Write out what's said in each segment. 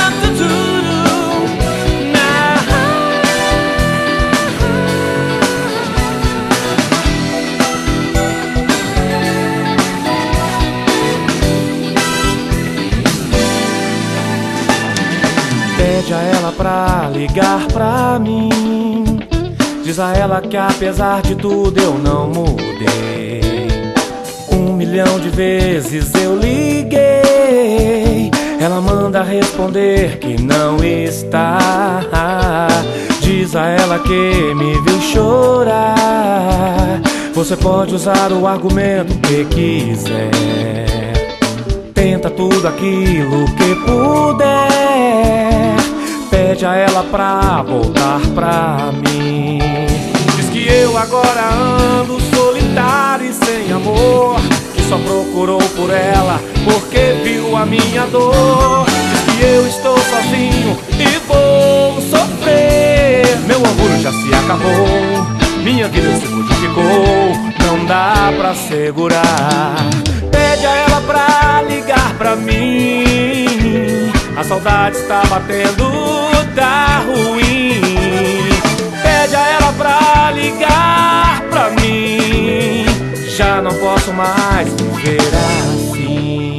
Pede a ela pra ligar pra mim. Diz a ela que apesar de tudo eu não mudei. 1 milhão de vezes eu liguei. Ela manda responder que não está. Diz a ela que me viu chorar. Você pode usar o argumento que quiser. Tenta tudo aquilo que puder. Pede a ela pra voltar pra mim. Diz que eu agora ando solitário e sem amor, que só procurou por ela porque viu a minha dor. Diz que eu estou sozinho e vou sofrer. Meu orgulho já se acabou, minha vida se modificou, não dá pra segurar. Pede a ela pra ligar pra mim. A saudade está batendo, tá ruim. Pede a ela pra ligar pra mim. Já não posso mais viver assim.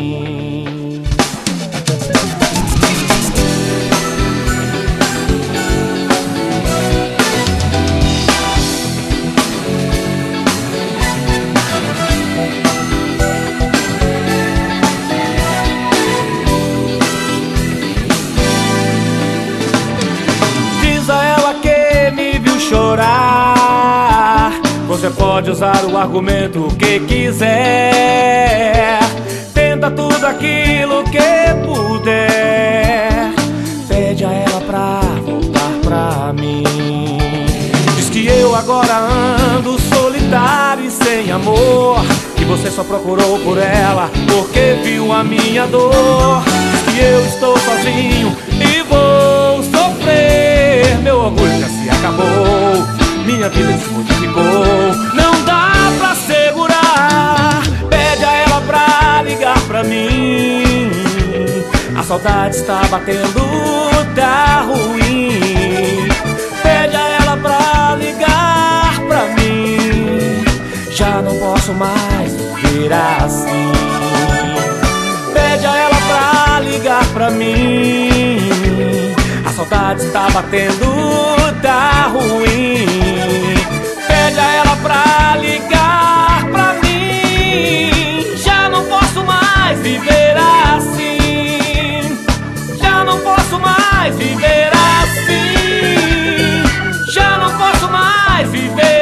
Chorar. Você pode usar o argumento que quiser. Tenta tudo aquilo que puder. Pede a ela pra voltar pra mim. Diz que eu agora ando solitário e sem amor, que você só procurou por ela porque viu a minha dor. Diz que eu estou sozinho e vou sofrer. Meu orgulho já se acabou, minha vida se modificou, não dá pra segurar. Pede a ela pra ligar pra mim. A saudade está batendo, tá ruim. Pede a ela pra ligar pra mim. Já não posso mais viver assim. Pede a ela pra ligar pra mim. A saudade está batendo, tá ruim. Pede a ela pra ligar pra mim. Já não posso mais viver assim. Já não posso mais viver assim. Já não posso mais viver